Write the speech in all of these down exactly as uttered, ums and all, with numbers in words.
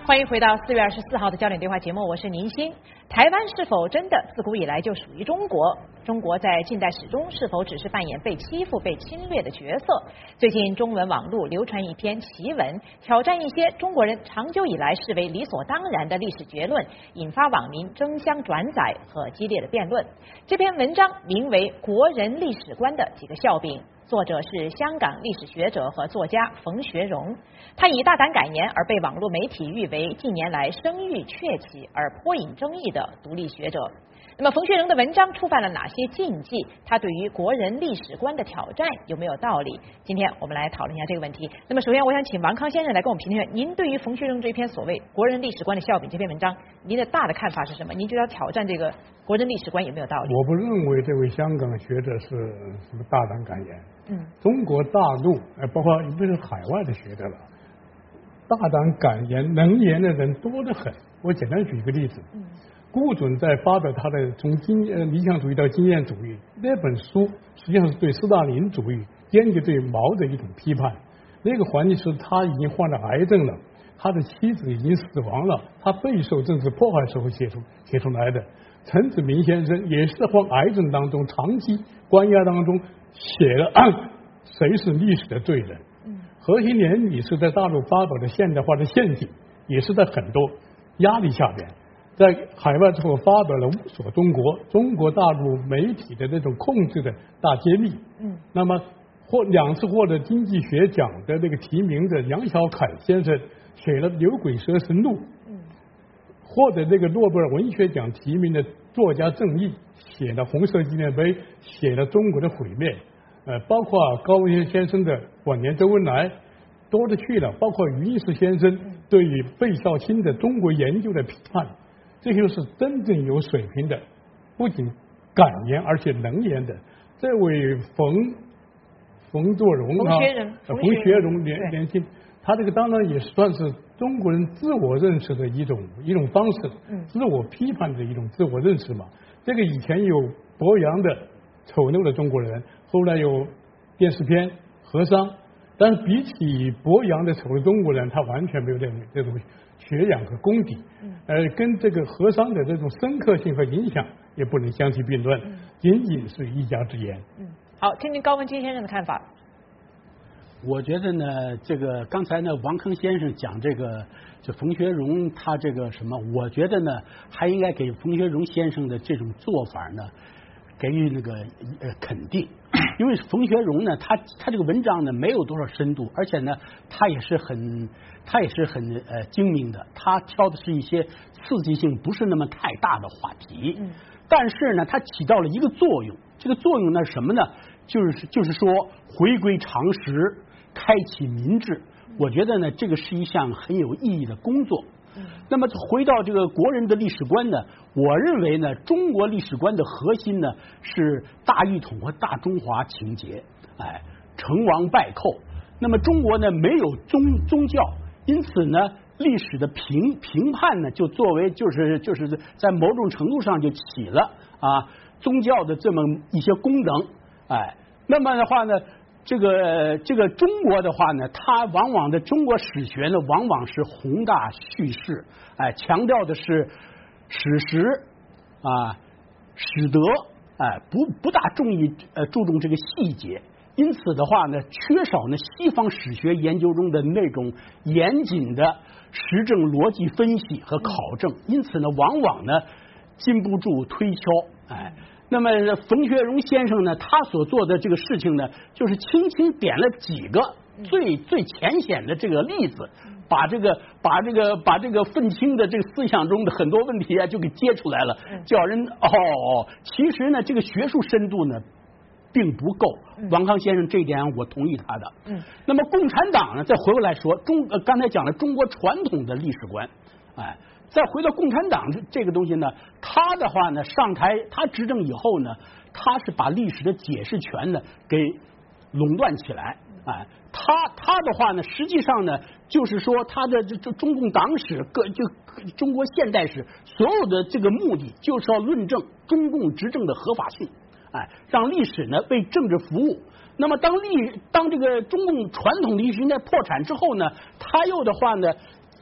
欢迎回到四月二十四号的焦点对话节目，我是宁鑫。台湾是否真的自古以来就属于中国？中国在近代史中是否只是扮演被欺负、被侵略的角色？最近中文网络流传一篇奇文，挑战一些中国人长久以来视为理所当然的历史结论，引发网民争相转载和激烈的辩论。这篇文章名为《国人历史观的几个笑柄》。作者是香港历史学者和作家冯学荣，他以大胆改言而被网络媒体誉为近年来声誉鹊起而颇引争议的独立学者。那么冯学荣的文章触犯了哪些禁忌？他对于国人历史观的挑战有没有道理？今天我们来讨论一下这个问题。那么首先我想请王康先生来跟我们评论，您对于冯学荣这篇所谓国人历史观的笑柄这篇文章，您的大的看法是什么？您觉得挑战这个国人历史观有没有道理？ 我不认为这位香港学者是什么大胆敢言。 嗯， 中国大陆呃，包括不是海外的学者了，大胆敢言能言的人多得很。我简单举一个例子。嗯，顾准在发表他的从经呃理想主义到经验主义那本书，实际上是对斯大林主义坚决对毛的一种批判。那个环境是他已经患了癌症了，他的妻子已经死亡了，他备受政治迫害时候写出写出来的。陈子明先生也是患癌症当中长期关押当中写了谁是历史的罪人。何新莲女士在大陆发表的现代化的陷阱，也是在很多压力下边，在海外之后发表了《无所中国》中国大陆媒体的那种控制的大揭秘。嗯，那么获两次获得经济学奖的那个提名的杨小凯先生写了《牛鬼蛇神录》。嗯，获得那个诺贝尔文学奖提名的作家郑毅写了《红色纪念碑》，写了《中国的毁灭》。呃，包括高文轩先生的晚年周恩来多的去了，包括余英时先生对于费孝钦的中国研究的批判，这就是真正有水平的，不仅敢言而且能言的。这位冯冯作荣啊，冯学荣年年轻，他这个当然也算是中国人自我认识的一种一种方式，自我批判的一种自我认识嘛。这个以前有博洋的丑陋的中国人，后来有电视片和尚，但是比起博洋的丑陋中国人，他完全没有这种这种学养和功底，呃，跟这个和尚的这种深刻性和影响也不能相提并论，仅仅是一家之言。 嗯，好，听听高文金先生的看法。 我觉得呢，这个刚才呢，王康先生讲这个，就冯学荣他这个什么，我觉得呢，还应该给冯学荣先生的这种做法呢，给予那个呃肯定，因为冯学荣呢，他他这个文章呢没有多少深度，而且呢，他也是很他也是很呃精明的，他挑的是一些刺激性不是那么太大的话题，嗯，但是呢，它起到了一个作用，这个作用呢是什么呢？就是就是说回归常识。开启民智，我觉得呢，这个是一项很有意义的工作。嗯，那么回到这个国人的历史观呢，我认为呢，中国历史观的核心呢是大一统和大中华情节，哎，成王败寇。那么中国呢没有宗宗教，因此呢，历史的评评判呢，就作为就是就是在某种程度上就起了啊宗教的这么一些功能，哎，那么的话呢。这个这个中国的话呢，它往往的中国史学呢，往往是宏大叙事，哎，强调的是史实啊、史德，哎，不不大注意呃注重这个细节，因此的话呢，缺少呢西方史学研究中的那种严谨的实证逻辑分析和考证，因此呢，往往呢禁不住推敲，哎。那么冯学荣先生呢，他所做的这个事情呢，就是轻轻点了几个最最浅显的这个例子，把这个把这个把这个愤青的这个思想中的很多问题啊，就给揭出来了，叫人哦，其实呢，这个学术深度呢并不够。王康先生这一点我同意他的。嗯，那么共产党呢，再回过来说中，呃，刚才讲了中国传统的历史观，哎。再回到共产党这这个东西呢，他的话呢上台，他执政以后呢，他是把历史的解释权呢给垄断起来，哎，他他的话呢，实际上呢，就是说他的这这中共党史各就中国现代史所有的这个目的，就是要论证中共执政的合法性，哎，让历史呢为政治服务。那么当历当这个中共传统历史年代破产之后呢，他又的话呢。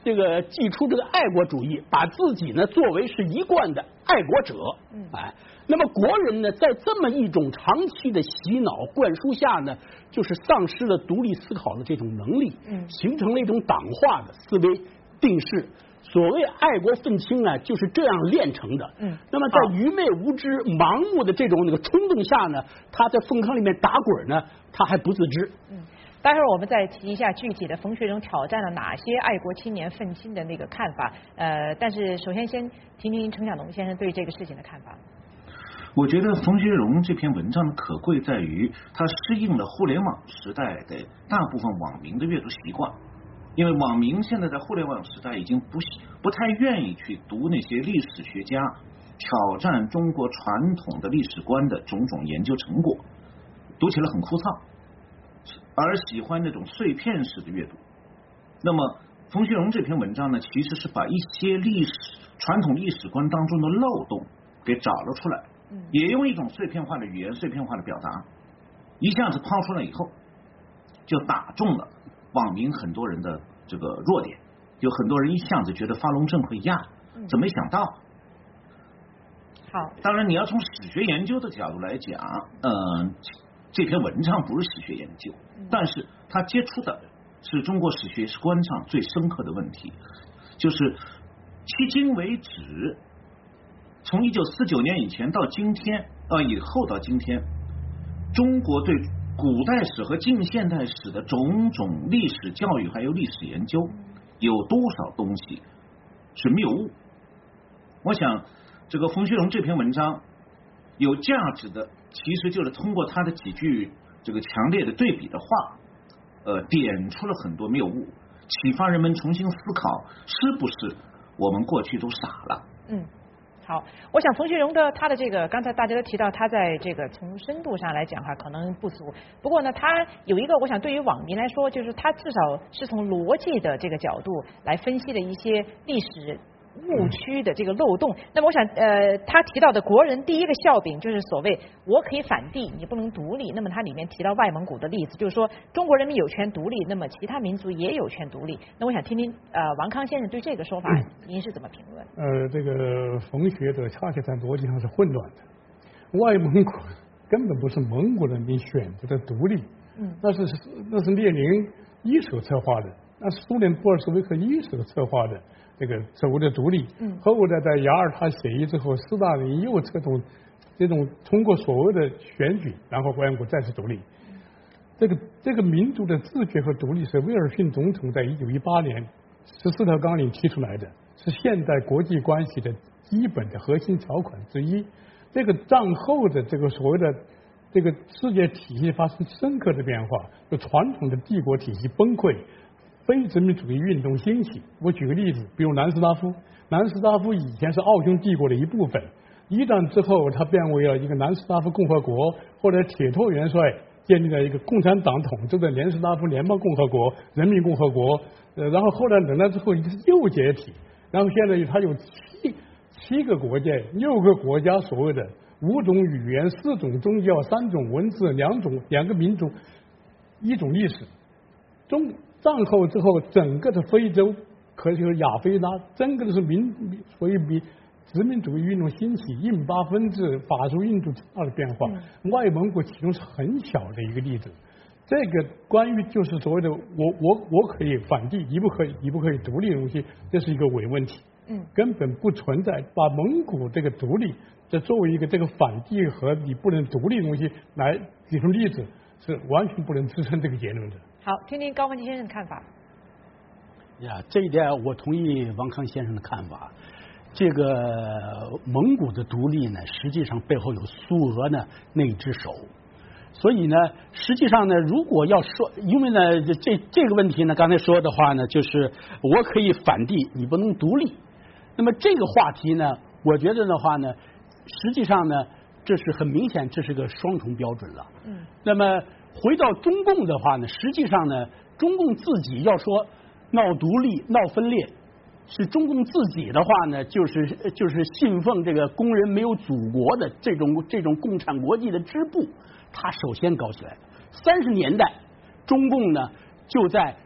这个祭出这个爱国主义，把自己呢作为是一贯的爱国者，哎，那么国人呢在这么一种长期的洗脑灌输下呢，就是丧失了独立思考的这种能力，嗯，形成了一种党化的思维定式。所谓爱国愤青啊，就是这样练成的。嗯，那么在愚昧无知、盲目的这种那个冲动下呢，他在粪坑里面打滚呢，他还不自知。 嗯。待会儿我们再提一下具体的冯学荣挑战了哪些爱国青年愤青的那个看法。呃，但是首先先听听陈晓农先生对这个事情的看法。 我觉得冯学荣这篇文章的可贵在于，它适应了互联网时代的大部分网民的阅读习惯。因为网民现在在互联网时代已经不不太愿意去读那些历史学家挑战中国传统的历史观的种种研究成果，读起来很枯燥。而喜欢那种碎片式的阅读。那么冯学荣这篇文章呢，其实是把一些历史传统历史观当中的漏洞给找了出来，也用一种碎片化的语言、碎片化的表达，一下子抛出来以后，就打中了网民很多人的这个弱点。有很多人一下子觉得发聋症会压，怎么没想到？ 好， 当然你要从史学研究的角度来讲，嗯、呃。这篇文章不是史学研究，但是它接触的是中国史学史观上最深刻的问题，就是迄今为止，从一九四九年以前到今天，呃，以后到今天，中国对古代史和近现代史的种种历史教育还有历史研究，有多少东西是谬误？我想，这个冯学荣这篇文章有价值的。其实就是通过他的几句这个强烈的对比的话，呃，点出了很多谬误，启发人们重新思考，是不是我们过去都傻了？ 嗯，好，我想冯学荣的他的这个，刚才大家都提到他在这个从深度上来讲哈，可能不足。不过呢，他有一个，我想对于网民来说，就是他至少是从逻辑的这个角度来分析的一些历史误区的这个漏洞。那么我想呃他提到的国人第一个笑柄就是所谓我可以反帝你不能独立。那么他里面提到外蒙古的例子，就是说中国人民有权独立，那么其他民族也有权独立。那我想听听呃王康先生对这个说法您是怎么评论？ 呃这个冯学的恰恰在逻辑上是混乱的。外蒙古根本不是蒙古人民选择的独立，嗯，那是那是列宁一手策划的，那是苏联布尔什维克一手策划的这个所谓的独立，嗯，后来在雅尔塔协议之后，斯大林又这种这种通过所谓的选举，然后外蒙古再次独立。这个这个民族的自觉和独立是威尔逊总统在一九一八年十四条纲领提出来的，是现代国际关系的基本的核心条款之一。这个战后的这个所谓的这个世界体系发生深刻的变化，就传统的帝国体系崩溃。非殖民主义运动兴起。我举个例子，比如南斯拉夫，南斯拉夫以前是奥匈帝国的一部分，一战之后它变为了一个南斯拉夫共和国，后来铁托元帅建立了一个共产党统治的南斯拉夫联邦共和国、人民共和国，呃，然后后来冷战之后又解体，然后现在它有七七个国界、六个国家，所谓的五种语言、四种宗教、三种文字、两种两个民族、一种历史。中战后之后，整个的非洲，可以说亚非拉，整个的是民，所以比殖民主义运动兴起，印巴分治、法属印度大的变化。嗯、外蒙古其中是很小的一个例子。这个关于就是所谓的我我我可以反帝，你不可以，你不可以独立的东西，这是一个伪问题。嗯，根本不存在把蒙古这个独立，这作为一个这个反帝和你不能独立的东西来举出例子，是完全不能支撑这个结论的。 好，听听高文基先生的看法。 呀，这一点我同意王康先生的看法。这个蒙古的独立呢，实际上背后有苏俄呢那一只手。所以呢，实际上呢，如果要说，因为呢，这这个问题呢，刚才说的话呢，就是我可以反帝，你不能独立。那么这个话题呢，我觉得的话呢，实际上呢，这是很明显，这是个双重标准了。嗯。那么回到中共的话呢，实际上呢，中共自己要说闹独立、闹分裂，是中共自己的话呢，就是就是信奉这个工人没有祖国的这种这种共产国际的支部，他首先搞起来。三十年代，中共呢就在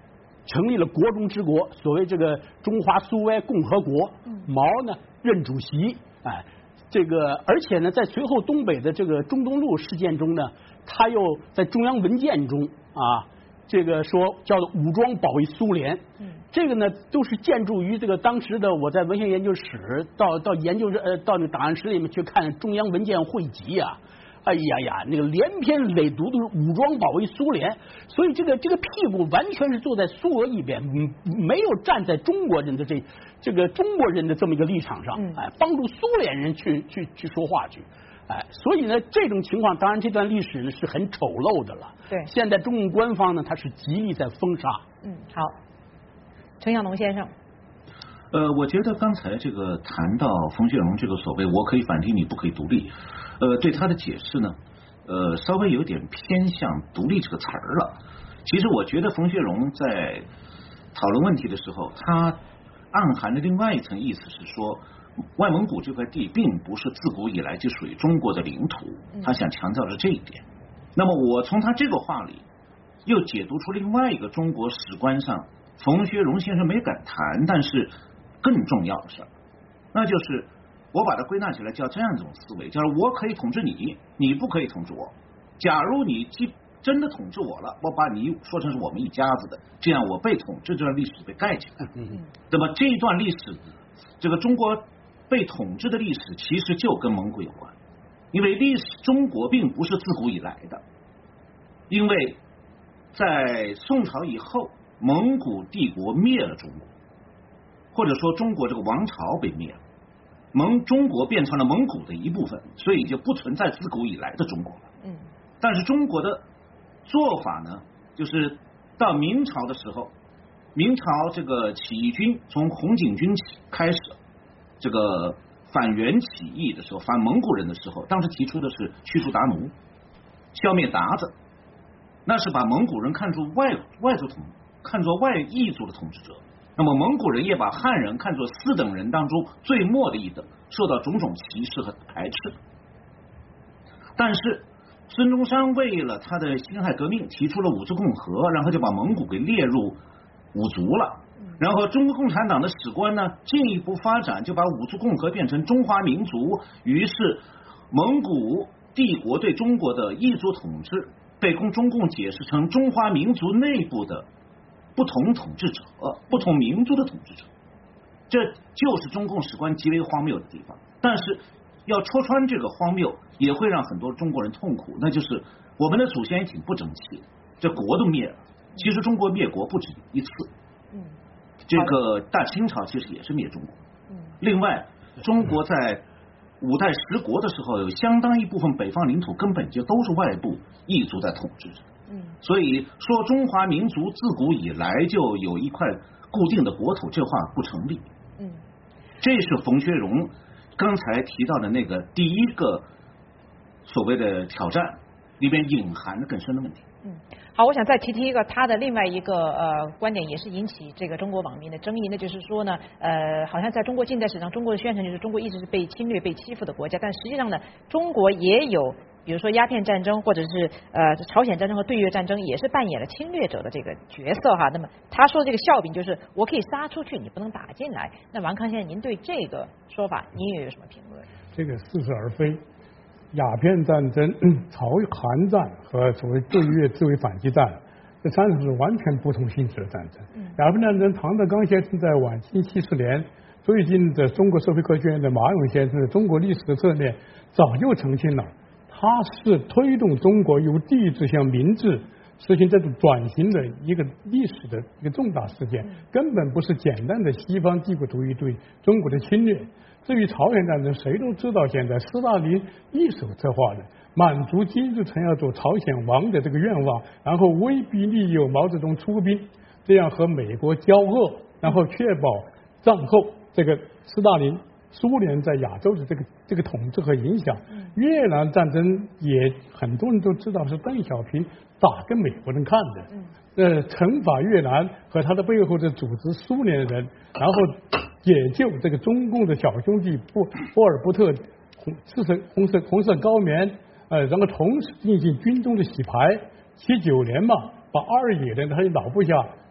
成立了国中之国，所谓这个中华苏维埃共和国。毛呢任主席，哎，这个而且呢，在随后东北的这个中东路事件中呢，他又在中央文件中啊，这个说叫做武装保卫苏联。嗯，这个呢都是建筑于这个当时的我在文学研究室到到研究呃到那个档案室里面去看中央文件汇集啊。哎呀呀，那个连篇累牍都是武装保卫苏联，所以这个这个屁股完全是坐在苏俄一边，没有站在中国人的这这个中国人的这么一个立场上，哎，帮助苏联人去去去说话去，哎，所以呢，这种情况当然这段历史呢是很丑陋的了。 对， 现在中共官方呢，他是极力在封杀。 嗯，好，陈向农先生。 呃，我觉得刚才这个谈到冯学荣这个所谓我可以反听你不可以独立，呃，对他的解释呢，呃，稍微有点偏向独立这个词儿了。其实我觉得冯学荣在讨论问题的时候，他暗含的另外一层意思是说，外蒙古这块地并不是自古以来就属于中国的领土，他想强调的这一点。那么我从他这个话里又解读出另外一个中国史观上冯学荣先生没敢谈，但是更重要的事儿，那就是我把它归纳起来叫这样一种思维，就是我可以统治你，你不可以统治我。假如你既真的统治我了，我把你说成是我们一家子的，这样我被统治这段历史被盖起来。嗯，那么这一段历史，这个中国被统治的历史其实就跟蒙古有关，因为历史中国并不是自古以来的，因为在宋朝以后，蒙古帝国灭了中国。或者说中国这个王朝被灭了，蒙中国变成了蒙古的一部分，所以就不存在自古以来的中国了。嗯，但是中国的做法呢，就是到明朝的时候，明朝这个起义军从红巾军起开始，这个反元起义的时候，反蒙古人的时候，当时提出的是驱除鞑奴，消灭鞑子，那是把蒙古人看作外外族统，看作外异族的统治者。那么蒙古人也把汉人看作四等人当中最末的一等，受到种种歧视和排斥。但是孙中山为了他的辛亥革命提出了五族共和，然后就把蒙古给列入五族了。然后中国共产党的史观呢进一步发展，就把五族共和变成中华民族，于是蒙古帝国对中国的异族统治被中共解释成中华民族内部的不同统治者，不同民族的统治者，这就是中共史观极为荒谬的地方。但是要戳穿这个荒谬，也会让很多中国人痛苦，那就是我们的祖先也挺不争气的，这国都灭了。其实中国灭国不止一次，嗯，这个大清朝其实也是灭中国。嗯，另外，中国在五代十国的时候，有相当一部分北方领土根本就都是外部异族在统治着。嗯，所以说中华民族自古以来就有一块固定的国土，这话不成立。嗯，这是冯学荣刚才提到的那个第一个所谓的挑战里边隐含的更深的问题。 嗯，好，我想再提提一个他的另外一个呃观点，也是引起这个中国网民的争议，那就是说呢，呃，好像在中国近代史上，中国的宣称就是中国一直是被侵略、被欺负的国家，但实际上呢，中国也有，比如说鸦片战争，或者是呃朝鲜战争和对越战争，也是扮演了侵略者的这个角色哈。那么他说的这个笑柄就是我可以杀出去，你不能打进来。那王康先生，您对这个说法，您又有什么评论？ 这个似是而非。鸦片战争、朝韩战和所谓对越自卫反击战，这三者是完全不同性质的战争。鸦片战争，唐德刚先生在晚清七十年，最近的中国社会科学院的马永先生的《中国历史的侧面》早就澄清了，它是推动中国由帝制向民制实行这种转型的一个历史的一个重大事件，根本不是简单的西方帝国主义对中国的侵略。至于朝鲜战争，谁都知道，现在斯大林一手策划的，满足金日成要做朝鲜王的这个愿望，然后威逼利诱毛泽东出兵，这样和美国交恶，然后确保战后这个斯大林苏联在亚洲的这个这个统治和影响。越南战争也很多人都知道是邓小平打给美国人看的，呃，惩罚越南和他的背后的组织苏联人，然后解救这个中共的小兄弟波波尔布特红赤色红色红色高棉，呃，然后同时进行军中的洗牌。七九年嘛，把二野的他的老部下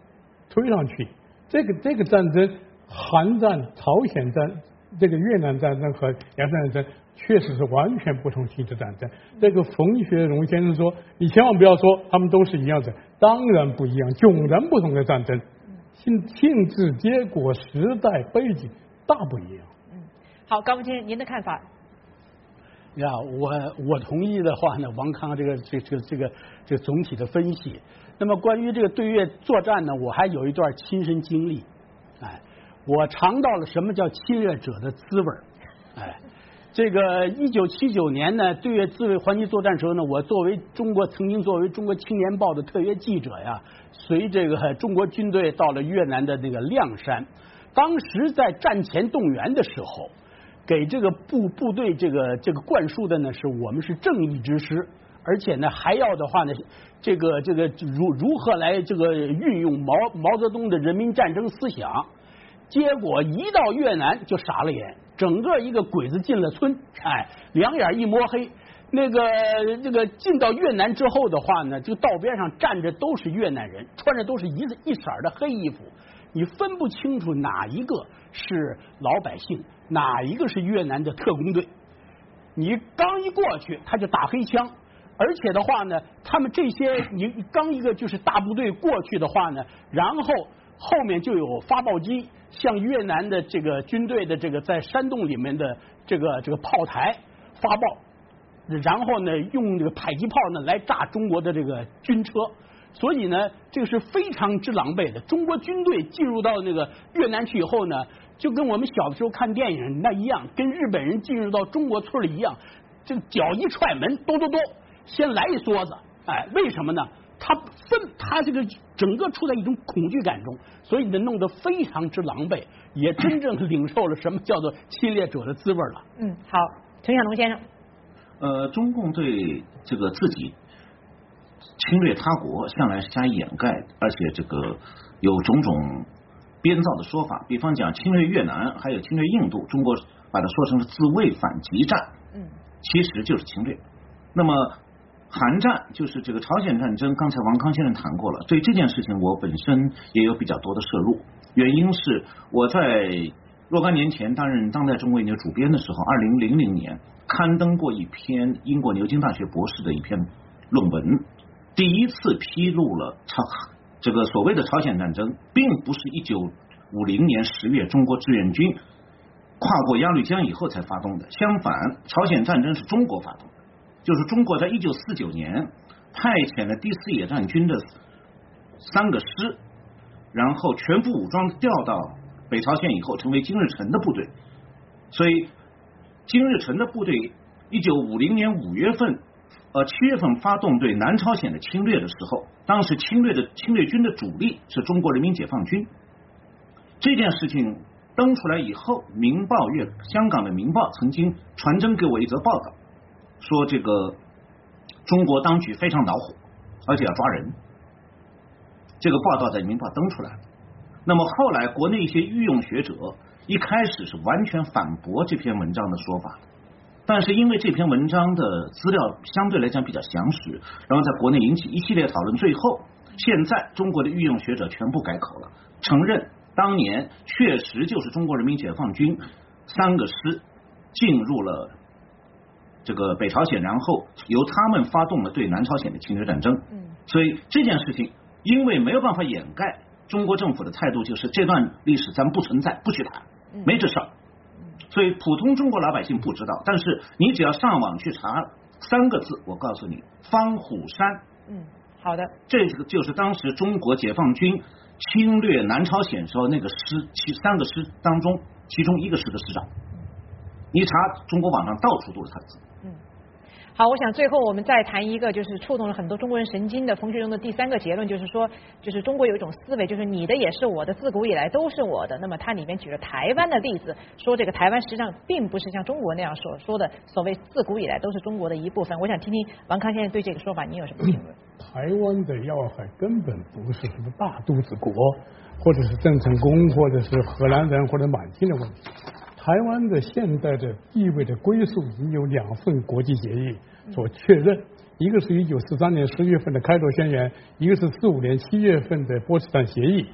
推上去。这个这个战争，韩战、朝鲜战、这个越南战争和鸦片战争，确实是完全不同性质战争。这个冯学荣先生说，你千万不要说他们都是一样的，当然不一样，迥然不同的战争，性性质、结果、时代背景大不一样。 嗯，好，高文谦，您的看法？ 呀，我我同意的话呢，王康这个这这个这个这个总体的分析。那么关于这个对越作战呢，我还有一段亲身经历，哎，我尝到了什么叫侵略者的滋味，哎，这个一九七九年呢，对越自卫还击作战时候呢，我作为中国曾经作为中国青年报的特约记者呀，随这个中国军队到了越南的那个谅山，当时在战前动员的时候，给这个部部队这个这个灌输的呢，是我们是正义之师。而且呢，还要的话呢，这个这个如如何来这个运用毛毛泽东的人民战争思想？结果一到越南就傻了眼，整个一个鬼子进了村，哎，两眼一摸黑。那个这个进到越南之后的话呢，这个道边上站着都是越南人，穿着都是一一色的黑衣服，你分不清楚哪一个是老百姓，哪一个是越南的特工队。你刚一过去，他就打黑枪。而且的话呢，他们这些你刚一个就是大部队过去的话呢，然后后面就有发报机向越南的这个军队的这个在山洞里面的这个这个炮台发报，然后呢用这个迫击炮呢来炸中国的这个军车。所以呢，这个是非常之狼狈的。中国军队进入到那个越南去以后呢，就跟我们小的时候看电影那一样，跟日本人进入到中国村里一样，这个脚一踹门，咚咚咚。先来一梭子，哎，为什么呢？他分他这个整个处在一种恐惧感中，所以呢弄得非常之狼狈，也真正领受了什么叫做侵略者的滋味了。 嗯，好，陈小龙先生。 呃，中共对这个自己侵略他国向来是加以掩盖，而且这个有种种编造的说法，比方讲侵略越南，还有侵略印度，中国把它说成是自卫反击战，嗯，其实就是侵略。那么韩战就是这个朝鲜战争，刚才王康先生谈过了。对这件事情，我本身也有比较多的涉入。原因是我在若干年前担任《当代中国研究》主编的时候，二零零零年刊登过一篇英国牛津大学博士的一篇论文，第一次披露了朝这个所谓的朝鲜战争，并不是一九五零年十月中国志愿军跨过鸭绿江以后才发动的，相反，朝鲜战争是中国发动的。就是中国在一九四九年派遣了第四野战军的三个师，然后全副武装调到北朝鲜以后，成为金日成的部队。所以金日成的部队一九五零年五月份呃七月份发动对南朝鲜的侵略的时候，当时侵略的侵略军的主力是中国人民解放军。这件事情登出来以后，明报月香港的明报曾经传真给我一则报道，说这个中国当局非常恼火，而且要抓人。这个报道在明报登出来了。那么后来国内一些御用学者一开始是完全反驳这篇文章的说法，但是因为这篇文章的资料相对来讲比较详实，然后在国内引起一系列讨论，最后现在中国的御用学者全部改口了，承认当年确实就是中国人民解放军三个师进入了这个北朝鲜，然后由他们发动了对南朝鲜的侵略战争。所以这件事情因为没有办法掩盖，中国政府的态度就是这段历史咱不存在，不许谈，没这事儿。所以普通中国老百姓不知道，但是你只要上网去查三个字，我告诉你，方虎山。 嗯，好的。 这个就是当时中国解放军侵略南朝鲜时候那个师，其三个师当中其中一个师的师长。你查中国网上到处都是他的字。 嗯，好，我想最后我们再谈一个就是触动了很多中国人神经的冯学荣的第三个结论，就是说，就是中国有一种思维，就是你的也是我的，自古以来都是我的。那么它里面举了台湾的例子，说这个台湾实际上并不是像中国那样所说的所谓自古以来都是中国的一部分。我想听听王康先生对这个说法你有什么评论？ 台湾的要害根本不是什么大肚子国，或者是郑成功，或者是荷兰人或者满清的问题。台湾的现代的地位的归属已经有两份国际协议所确认，一个是一九四三年十月份的开罗宣言，一个是四五年七月份的波茨坦协议。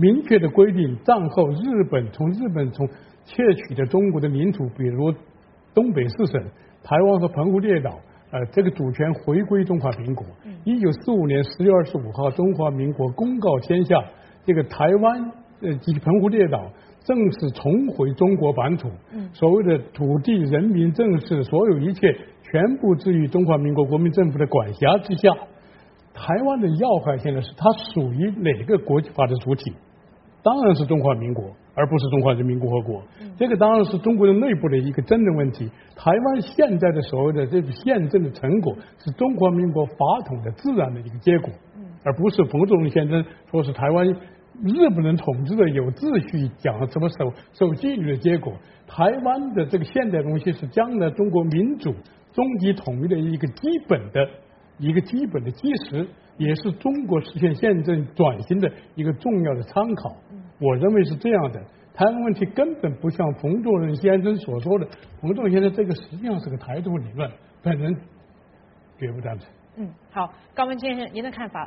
明确的规定战后日本从日本从窃取的中国的领土，比如东北四省、台湾和澎湖列岛，呃，这个主权回归中华民国。一九四五年十月二十五号，中华民国公告天下，这个台湾呃及澎湖列岛正式重回中国版图。所谓的土地、人民、政事，所有一切全部置于中华民国国民政府的管辖之下。台湾的要害现在是它属于哪个国际法的主体？当然是中华民国，而不是中华人民共和国。这个当然是中国的内部的一个真正问题。台湾现在的所谓的这个宪政的成果，是中华民国法统的自然的一个结果，而不是冯作荣先生说是台湾日本人统治的有秩序，讲什么守守纪律的结果。台湾的这个现代东西是将来中国民主终极统一的一个基本的一个基本的基石，也是中国实现宪政转型的一个重要的参考。我认为是这样的，台湾问题根本不像冯作人先生所说的，冯作人先生这个实际上是个台独理论，本人绝不赞成。 嗯，好，高文先生，您的看法？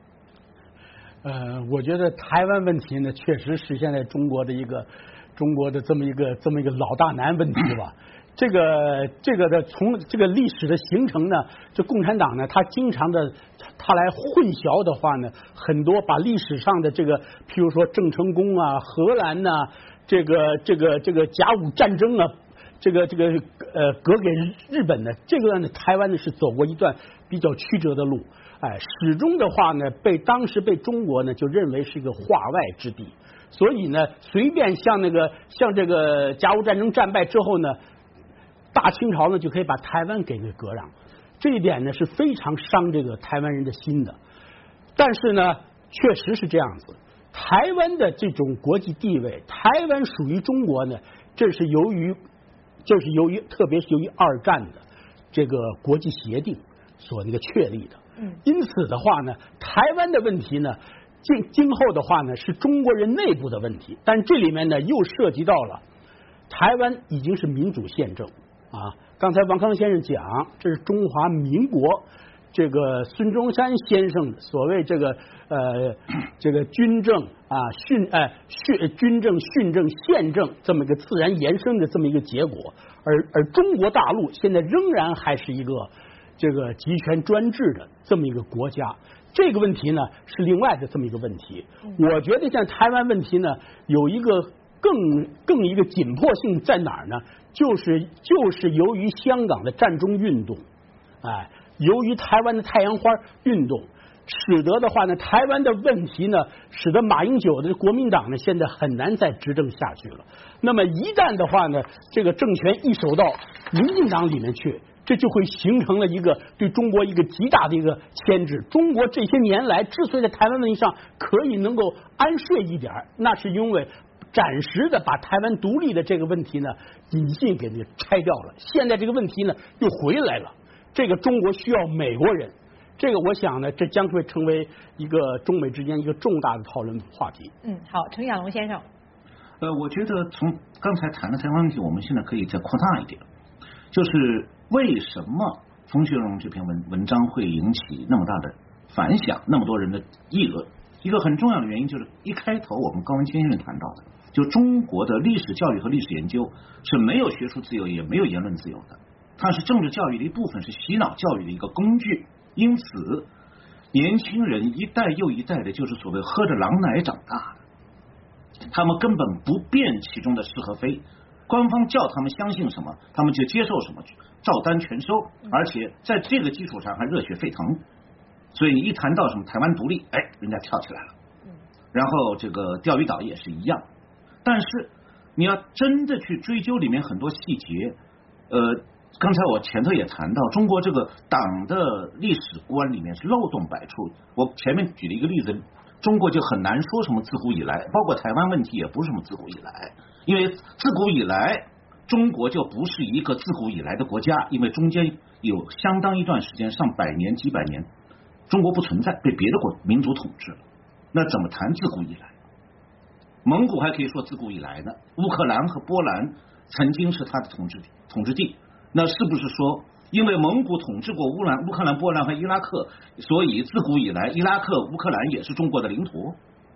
呃，我觉得台湾问题呢，确实是现在中国的一个中国的这么一个这么一个老大难问题吧。这个这个的从这个历史的形成呢，这共产党呢，他经常的他来混淆的话呢，很多把历史上的这个，譬如说郑成功啊、荷兰呐、啊，这个这个这个甲午战争啊，这个这个呃割给日本的这个呢，台湾呢是走过一段比较曲折的路，哎，始终的话呢，被当时被中国呢就认为是一个化外之地，所以呢，随便像那个像这个甲午战争战败之后呢。大清朝呢就可以把台湾给那割让，这一点呢是非常伤这个台湾人的心的。但是呢，确实是这样子，台湾的这种国际地位，台湾属于中国呢，这是由于，这是由于，特别是由于二战的这个国际协定所那个确立的。嗯，因此的话呢，台湾的问题呢，今今后的话呢，是中国人内部的问题，但这里面呢又涉及到了台湾已经是民主宪政。啊，刚才王康先生讲，这是中华民国这个孙中山先生所谓这个呃这个军政啊训呃训军政训政宪政这么一个自然延伸的这么一个结果，而而中国大陆现在仍然还是一个这个集权专制的这么一个国家，这个问题呢是另外的这么一个问题。我觉得像台湾问题呢有一个更更一个紧迫性在哪儿呢？就是就是由于香港的占中运动，哎，由于台湾的太阳花运动，使得的话呢，台湾的问题呢，使得马英九的国民党呢，现在很难再执政下去了。那么一旦的话呢，这个政权一手到民进党里面去，这就会形成了一个对中国一个极大的一个牵制。中国这些年来之所以在台湾问题上可以能够安睡一点，那是因为暂时的把台湾独立的这个问题呢引进给那拆掉了，现在这个问题呢又回来了，这个中国需要美国人，这个我想呢这将会成为一个中美之间一个重大的讨论话题。 嗯，好，陈亚龙先生。 呃，我觉得从刚才谈的台湾问题，我们现在可以再扩大一点，就是为什么冯学荣这篇文文章会引起那么大的反响，那么多人的议论？一个很重要的原因就是一开头我们高文谦先生谈到的，就中国的历史教育和历史研究是没有学术自由也没有言论自由的，它是政治教育的一部分，是洗脑教育的一个工具。因此年轻人一代又一代的就是所谓喝着狼奶长大的，他们根本不辨其中的是和非，官方叫他们相信什么他们就接受什么，照单全收，而且在这个基础上还热血沸腾。所以一谈到什么台湾独立，哎，人家跳起来了。然后这个钓鱼岛也是一样，但是你要真的去追究里面很多细节，呃，刚才我前头也谈到，中国这个党的历史观里面是漏洞百出。我前面举了一个例子，中国就很难说什么自古以来，包括台湾问题也不是什么自古以来，因为自古以来中国就不是一个自古以来的国家，因为中间有相当一段时间，上百年几百年中国不存在，被别的国民族统治了，那怎么谈自古以来？蒙古还可以说自古以来呢，乌克兰和波兰曾经是他的统治统治地，那是不是说因为蒙古统治过乌兰乌克兰、波兰和伊拉克，所以自古以来伊拉克、乌克兰也是中国的领土？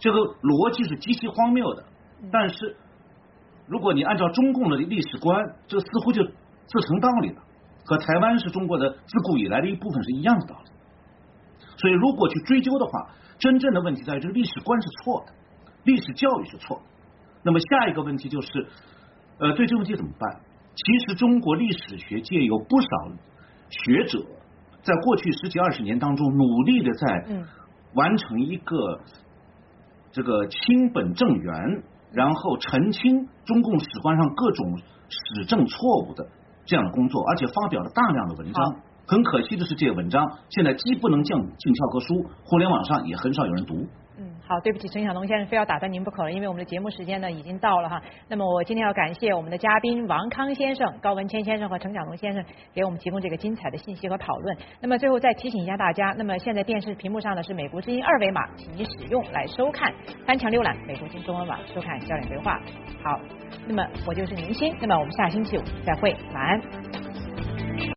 这个逻辑是极其荒谬的。但是如果你按照中共的历史观，这似乎就自成道理了，和台湾是中国的自古以来的一部分是一样的道理。所以如果去追究的话，真正的问题在于这个历史观是错的，历史教育是错的。那么下一个问题就是，呃，对这个问题怎么办？其实中国历史学界有不少学者在过去十几二十年当中努力的在完成一个这个清本正源，然后澄清中共史观上各种史政错误的这样的工作，而且发表了大量的文章。很可惜的是，这些文章现在既不能进进教科书，互联网上也很少有人读。 嗯，好，对不起，陈晓东先生，非要打断您不可了，因为我们的节目时间呢已经到了哈。那么我今天要感谢我们的嘉宾王康先生、高文谦先生和陈晓东先生给我们提供这个精彩的信息和讨论。那么最后再提醒一下大家，那么现在电视屏幕上的是美国之音二维码，请您使用来收看，翻墙浏览美国之音中文网收看焦点对话。好，那么我就是宁鑫，那么我们下星期五再会，晚安。